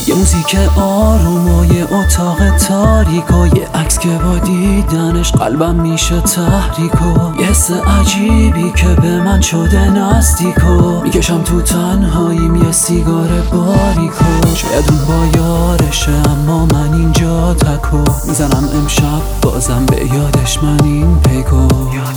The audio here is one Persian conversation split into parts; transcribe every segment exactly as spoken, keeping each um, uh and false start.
یه موزیک آروم و یه اتاق تاریک و یه عکس که با دیدنش قلبم میشه تحریک و یه حس عجیبی که به من شده نزدیک و میکشم تو تنهاییم یه سیگار باریکو. شاید اون با یارشه اما من اینجا تکو میزنم امشب بازم به یادش من این پیکو.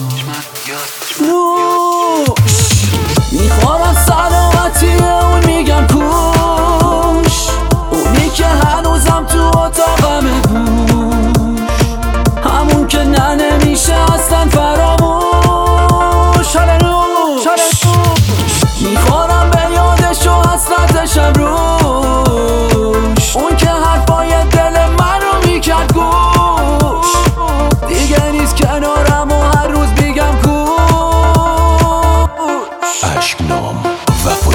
میخوارم سلامتی اون میگم کوش، اونی که هنوزم تو اتاقمه بوش، همون که نه نمیشه اصلا فراموش. هللوش میخوارم به یادش و حسرتشم روش، اون که حرفای دل من رو میکرد گوش، دیگه نیست کنارم و هر روز میگم کوش. اشکنام وفایی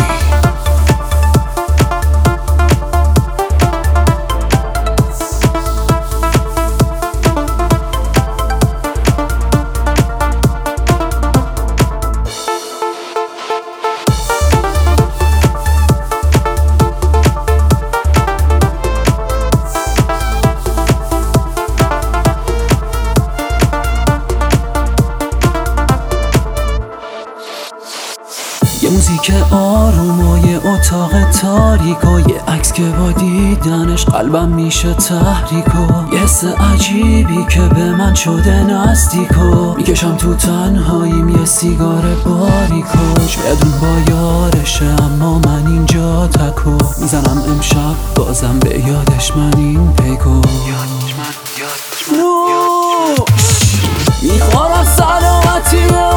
یه موزیک آروم و یه اتاق تاریک و یه عکس که با دیدنش قلبم میشه تحریک و یه حس عجیبی که به من شده نزدیک و میکشم تو تنهاییم یه سیگار باریکو. شاید اون با یارشه اما من اینجا تکو میزنم امشب بازم به یادش من این پیکو. میخوارم سلامتی